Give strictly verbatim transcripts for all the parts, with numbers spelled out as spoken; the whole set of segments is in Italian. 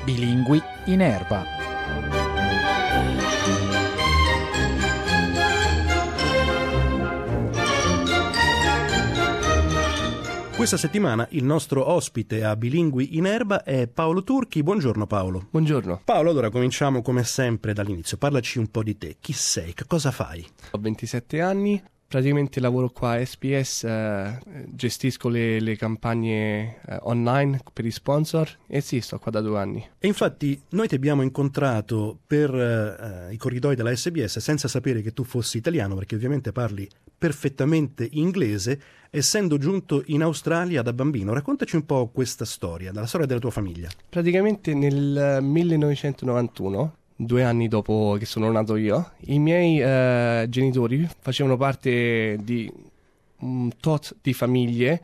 Bilingui in erba. Questa settimana il nostro ospite a Bilingui in erba è Paolo Turchi. Buongiorno Paolo. Buongiorno. Paolo, allora cominciamo come sempre dall'inizio. Parlaci un po' di te. Chi sei? Che cosa fai? Ho ventisette anni, praticamente lavoro qua a S B S, eh, gestisco le, le campagne eh, online per i sponsor e sì, sto qua da due anni. E infatti noi ti abbiamo incontrato per eh, i corridoi della S B S senza sapere che tu fossi italiano, perché ovviamente parli perfettamente inglese, essendo giunto in Australia da bambino. Raccontaci un po' questa storia, dalla storia della tua famiglia. Praticamente nel millenovecentonovantuno, due anni dopo che sono nato io, i miei eh, genitori facevano parte di un tot di famiglie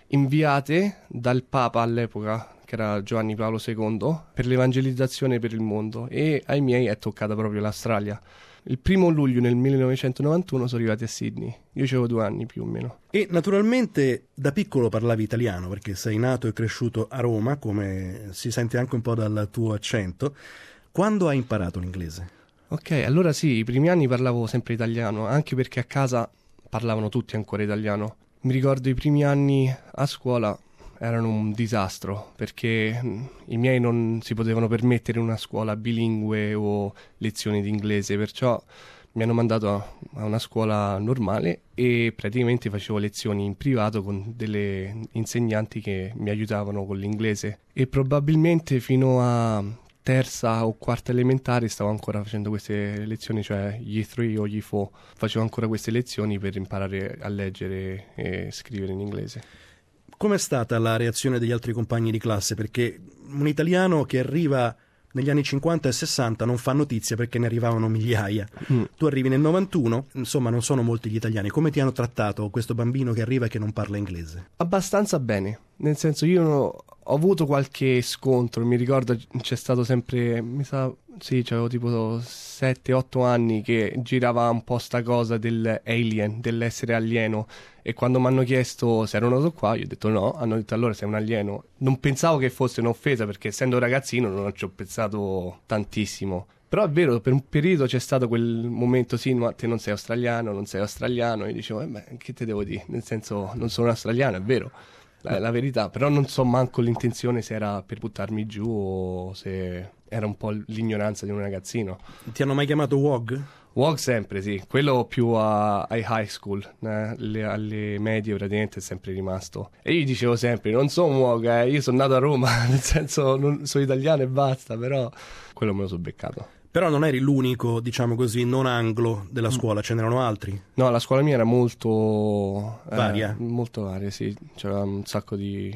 inviate dal Papa all'epoca, che era Giovanni Paolo secondo, per l'evangelizzazione per il mondo, e ai miei è toccata proprio l'Australia. Il primo luglio nel millenovecentonovantuno sono arrivati a Sydney. Io avevo due anni più o meno. E naturalmente da piccolo parlavi italiano, perché sei nato e cresciuto a Roma, come si sente anche un po' dal tuo accento. Quando hai imparato l'inglese? Ok, allora sì, i primi anni parlavo sempre italiano, anche perché a casa parlavano tutti ancora italiano. Mi ricordo i primi anni a scuola erano un disastro, perché i miei non si potevano permettere una scuola bilingue o lezioni di inglese, perciò mi hanno mandato a una scuola normale e praticamente facevo lezioni in privato con delle insegnanti che mi aiutavano con l'inglese, e probabilmente fino a terza o quarta elementare stavo ancora facendo queste lezioni, cioè gli tre o gli four, facevo ancora queste lezioni per imparare a leggere e scrivere in inglese. Com'è stata la reazione degli altri compagni di classe? Perché un italiano che arriva negli anni cinquanta e sessanta non fa notizia, perché ne arrivavano migliaia. Mm. Tu arrivi nel novantuno, insomma non sono molti gli italiani. Come ti hanno trattato questo bambino che arriva e che non parla inglese? Abbastanza bene, nel senso io ho avuto qualche scontro, mi ricordo c'è stato sempre, mi sa, sì, c'avevo tipo sette otto anni che girava un po' sta cosa dell'alien, dell'essere alieno, e quando mi hanno chiesto se ero nato qua io ho detto no, hanno detto allora sei un alieno. Non pensavo che fosse un'offesa, perché essendo ragazzino non ci ho pensato tantissimo. Però è vero, per un periodo c'è stato quel momento, sì, ma te non sei australiano, non sei australiano, e io dicevo, eh beh, che te devo dire? Nel senso, non sono australiano, è vero, la, la verità, però non so manco l'intenzione se era per buttarmi giù o se era un po' l'ignoranza di un ragazzino. Ti hanno mai chiamato W O G? W O G sempre, sì, quello più a, ai high school, eh, le, alle medie praticamente è sempre rimasto. E io dicevo sempre, non sono W O G, eh, io sono nato a Roma, nel senso, non, sono italiano e basta, però quello me lo sono beccato. Però non eri l'unico, diciamo così, non anglo della scuola, ce n'erano altri? No, la scuola mia era molto varia. Eh, molto varia, sì. C'era un sacco di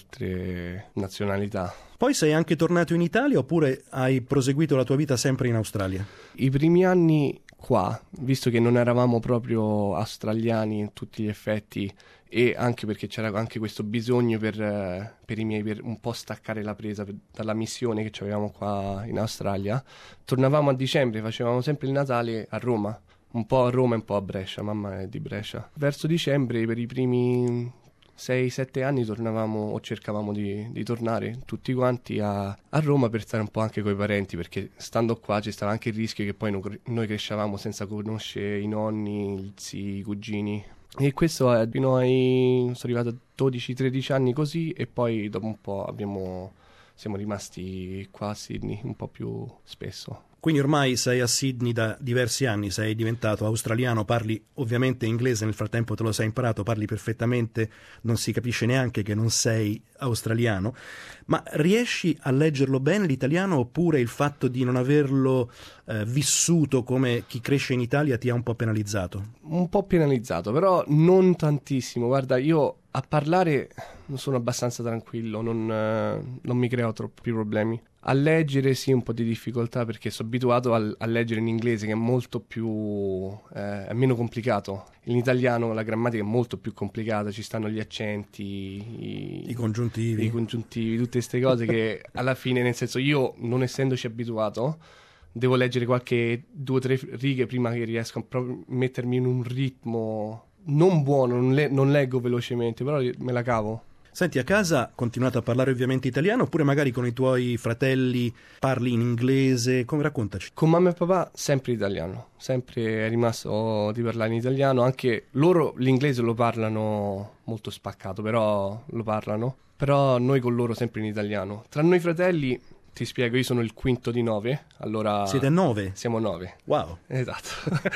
altre nazionalità. Poi sei anche tornato in Italia oppure hai proseguito la tua vita sempre in Australia? I primi anni qua, visto che non eravamo proprio australiani in tutti gli effetti, e anche perché c'era anche questo bisogno per, eh, per i miei, per un po' staccare la presa per, dalla missione che avevamo qua in Australia, tornavamo a dicembre, facevamo sempre il Natale a Roma, un po' a Roma e un po' a Brescia, mamma è di Brescia. Verso dicembre, per i primi sei sette anni, tornavamo o cercavamo di, di tornare tutti quanti a, a Roma per stare un po' anche coi parenti, perché stando qua ci stava anche il rischio che poi noi, noi crescevamo senza conoscere i nonni, gli zii, i cugini. E questo è fino ai, sono arrivato a dodici tredici anni così, e poi dopo un po' abbiamo, siamo rimasti qua a Sydney un po' più spesso. Quindi ormai sei a Sydney da diversi anni, sei diventato australiano, parli ovviamente inglese, nel frattempo te lo sei imparato, parli perfettamente, non si capisce neanche che non sei australiano, ma riesci a leggerlo bene l'italiano, oppure il fatto di non averlo eh, vissuto come chi cresce in Italia ti ha un po' penalizzato? Un po' penalizzato, però non tantissimo. Guarda, io a parlare sono abbastanza tranquillo, non, eh, non mi creo troppi problemi. A leggere sì, un po' di difficoltà, perché sono abituato a, a leggere in inglese, che è molto più eh, è meno complicato. In italiano la grammatica è molto più complicata, ci stanno gli accenti, i, i congiuntivi, i congiuntivi, tutte queste cose che alla fine, nel senso, io non essendoci abituato devo leggere qualche due o tre righe prima che riesco a proprio mettermi in un ritmo non buono, non, le, non leggo velocemente, però me la cavo. Senti, a casa continuate a parlare ovviamente italiano, oppure magari con i tuoi fratelli parli in inglese? Come, raccontaci. Con mamma e papà sempre italiano, sempre è rimasto di parlare in italiano, anche loro l'inglese lo parlano molto spaccato, però lo parlano, però noi con loro sempre in italiano. Tra noi fratelli, ti spiego, io sono il quinto di nove, allora... Siete nove? Siamo nove. Wow. Esatto.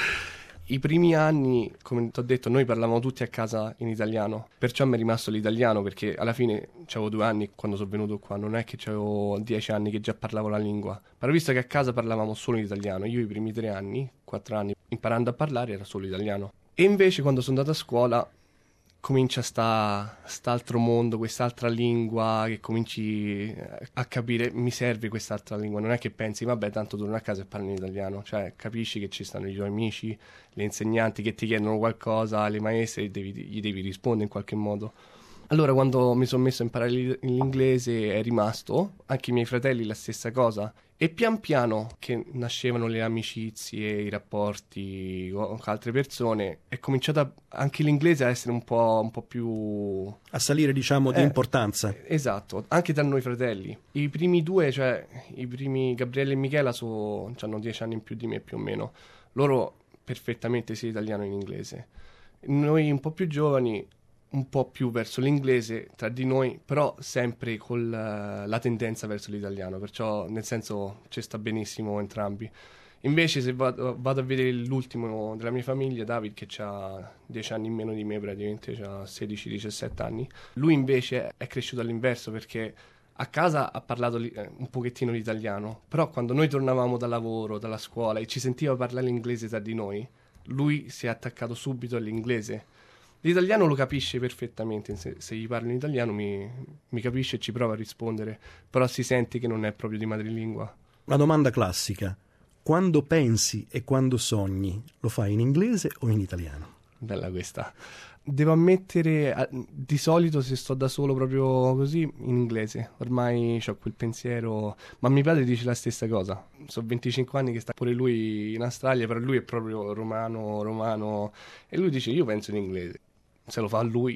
I primi anni, come ti ho detto, noi parlavamo tutti a casa in italiano, perciò mi è rimasto l'italiano, perché alla fine avevo due anni quando sono venuto qua, non è che avevo dieci anni che già parlavo la lingua, però visto che a casa parlavamo solo in italiano, io i primi tre anni, quattro anni, imparando a parlare era solo italiano. E invece quando sono andato a scuola comincia sta st'altro mondo, quest'altra lingua che cominci a capire, mi serve quest'altra lingua, non è che pensi vabbè tanto torno a casa e parlo in italiano, cioè capisci che ci stanno i tuoi amici, gli insegnanti che ti chiedono qualcosa, le maestre, devi, gli devi rispondere in qualche modo. Allora quando mi sono messo a imparare l'inglese è rimasto, anche i miei fratelli la stessa cosa, e pian piano che nascevano le amicizie, i rapporti con altre persone, è cominciato anche l'inglese a essere un po', un po' più... a salire, diciamo, di eh, importanza. Esatto, anche tra noi fratelli. I primi due, cioè i primi Gabriele e Michela, so, hanno dieci anni in più di me più o meno. Loro perfettamente sia italiano che in inglese. Noi un po' più giovani, un po' più verso l'inglese tra di noi, però sempre con la, la tendenza verso l'italiano, perciò nel senso ci sta benissimo entrambi. Invece se vado, vado a vedere l'ultimo della mia famiglia, David, che ha dieci anni in meno di me praticamente, ha sedici diciassette anni, lui invece è cresciuto all'inverso perché a casa ha parlato li, eh, un pochettino l'italiano, però quando noi tornavamo dal lavoro, dalla scuola e ci sentiva parlare l'inglese tra di noi, lui si è attaccato subito all'inglese. L'italiano lo capisce perfettamente, se, se gli parlo in italiano mi, mi capisce e ci prova a rispondere, però si sente che non è proprio di madrelingua. La domanda classica, quando pensi e quando sogni, lo fai in inglese o in italiano? Bella questa. Devo ammettere, di solito se sto da solo proprio così, in inglese. Ormai ho quel pensiero, ma mio padre dice la stessa cosa. Sono venticinque anni che sta pure lui in Australia, però lui è proprio romano, romano, e lui dice io penso in inglese. Se lo fa a lui.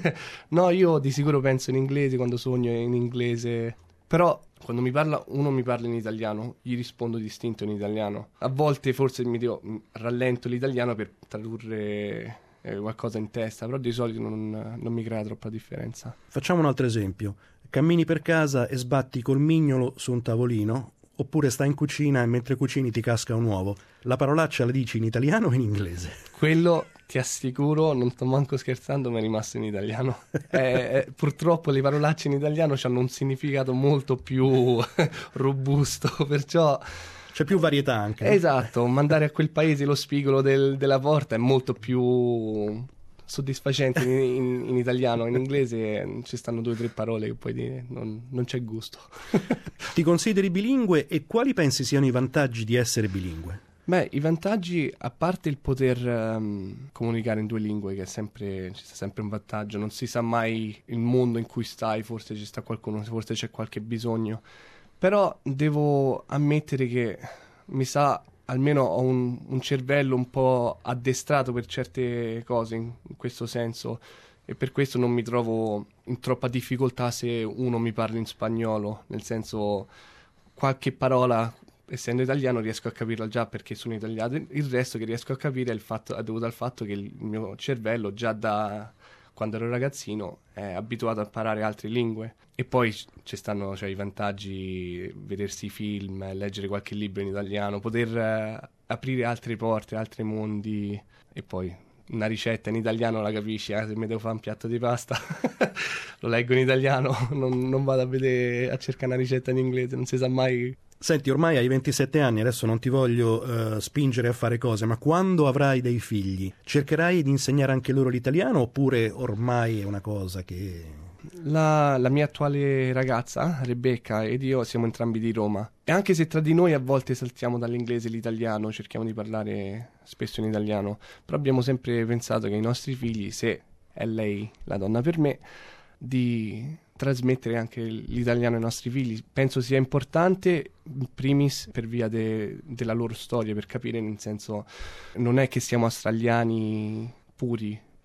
No, io di sicuro penso in inglese, quando sogno in inglese, però quando mi parla, uno mi parla in italiano, gli rispondo distinto in italiano. A volte forse mi dico, rallento l'italiano per tradurre eh, qualcosa in testa, però di solito non, non mi crea troppa differenza. Facciamo un altro esempio. Cammini per casa e sbatti col mignolo su un tavolino, oppure stai in cucina e mentre cucini ti casca un uovo. La parolaccia la dici in italiano o in inglese? Quello ti assicuro, non sto manco scherzando, mi è rimasto in italiano. Eh, purtroppo le parolacce in italiano hanno un significato molto più robusto, perciò... C'è più varietà anche. Esatto, mandare a quel paese lo spigolo del, della porta è molto più soddisfacente in, in, in italiano. In inglese ci stanno due o tre parole che puoi dire, non, non c'è gusto. Ti consideri bilingue e quali pensi siano i vantaggi di essere bilingue? Beh, i vantaggi, a parte il poter um, comunicare in due lingue, che è sempre, ci sta sempre un vantaggio, non si sa mai il mondo in cui stai, forse ci sta qualcuno, forse c'è qualche bisogno, però devo ammettere che mi sa, almeno ho un, un cervello un po' addestrato per certe cose in, in questo senso, e per questo non mi trovo in troppa difficoltà se uno mi parla in spagnolo, nel senso qualche parola, essendo italiano riesco a capirla già perché sono italiano, il resto che riesco a capire è, il fatto, è dovuto al fatto che il mio cervello già da quando ero ragazzino è abituato a imparare altre lingue, e poi ci stanno, cioè, i vantaggi, vedersi film, leggere qualche libro in italiano, poter eh, aprire altre porte, altri mondi, e poi una ricetta in italiano la capisci, eh? Se mi devo fare un piatto di pasta lo leggo in italiano, non, non vado a vedere, a cercare una ricetta in inglese, non si sa mai. Senti, ormai hai ventisette anni, adesso non ti voglio uh, spingere a fare cose, ma quando avrai dei figli, cercherai di insegnare anche loro l'italiano, oppure ormai è una cosa che... La, la mia attuale ragazza, Rebecca, ed io siamo entrambi di Roma, e anche se tra di noi a volte saltiamo dall'inglese all'italiano, cerchiamo di parlare spesso in italiano, però abbiamo sempre pensato che i nostri figli, se è lei la donna per me, di trasmettere anche l'italiano ai nostri figli. Penso sia importante, in primis per via de, della loro storia, per capire, nel senso, non è che siamo australiani puri,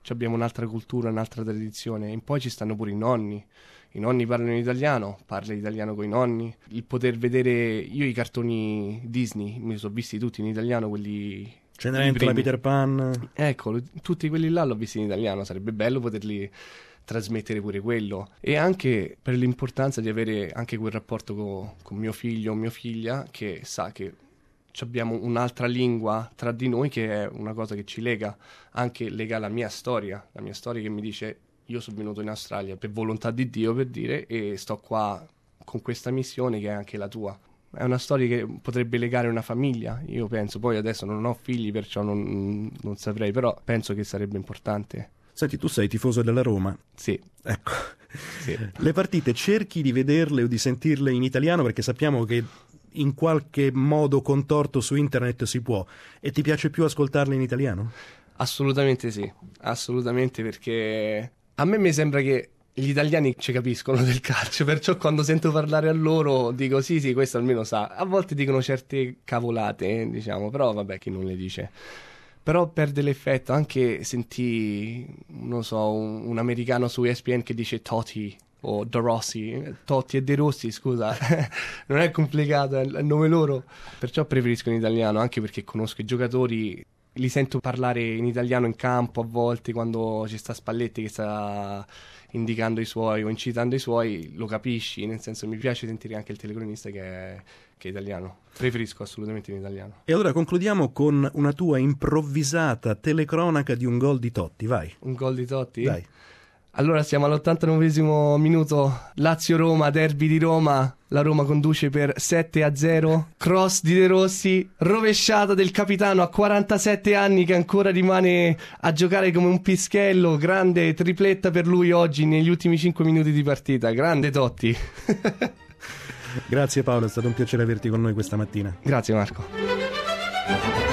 abbiamo un'altra cultura, un'altra tradizione, e poi ci stanno pure i nonni. I nonni parlano in italiano, parla italiano con i nonni. Il poter vedere, io i cartoni Disney, mi sono visti tutti in italiano, quelli... Cenerentola, Peter Pan... Ecco, tutti quelli là l'ho visti in italiano, sarebbe bello poterli trasmettere pure quello. E anche per l'importanza di avere anche quel rapporto co- con mio figlio o mia figlia, che sa che abbiamo un'altra lingua tra di noi, che è una cosa che ci lega, anche lega la mia storia, la mia storia che mi dice... Io sono venuto in Australia per volontà di Dio, per dire, e sto qua con questa missione che è anche la tua. È una storia che potrebbe legare una famiglia, io penso. Poi adesso non ho figli, perciò non, non saprei, però penso che sarebbe importante. Senti, tu sei tifoso della Roma? Sì. Ecco. Sì. Le partite cerchi di vederle o di sentirle in italiano, perché sappiamo che in qualche modo contorto su internet si può, e ti piace più ascoltarle in italiano? Assolutamente sì, assolutamente, perché... A me mi sembra che gli italiani ci capiscono del calcio, perciò quando sento parlare a loro dico sì sì, questo almeno sa. A volte dicono certe cavolate, eh, diciamo, però vabbè, chi non le dice. Però perde l'effetto, anche sentì, non so, un, un americano su E S P N che dice Totti o De Rossi, Totti e De Rossi, scusa, non è complicato, è il nome loro. Perciò preferisco in italiano, anche perché conosco i giocatori... Li sento parlare in italiano in campo a volte, quando ci sta Spalletti che sta indicando i suoi o incitando i suoi, lo capisci, nel senso mi piace sentire anche il telecronista che è, che è italiano. Preferisco assolutamente in italiano. E allora concludiamo con una tua improvvisata telecronaca di un gol di Totti, vai. Un gol di Totti? Dai. Allora siamo all'ottantanovesimo minuto, Lazio-Roma, derby di Roma, la Roma conduce per sette a zero, cross di De Rossi, rovesciata del capitano a quarantasette anni che ancora rimane a giocare come un pischello, grande tripletta per lui oggi negli ultimi cinque minuti di partita, grande Totti. Grazie Paolo, è stato un piacere averti con noi questa mattina. Grazie Marco.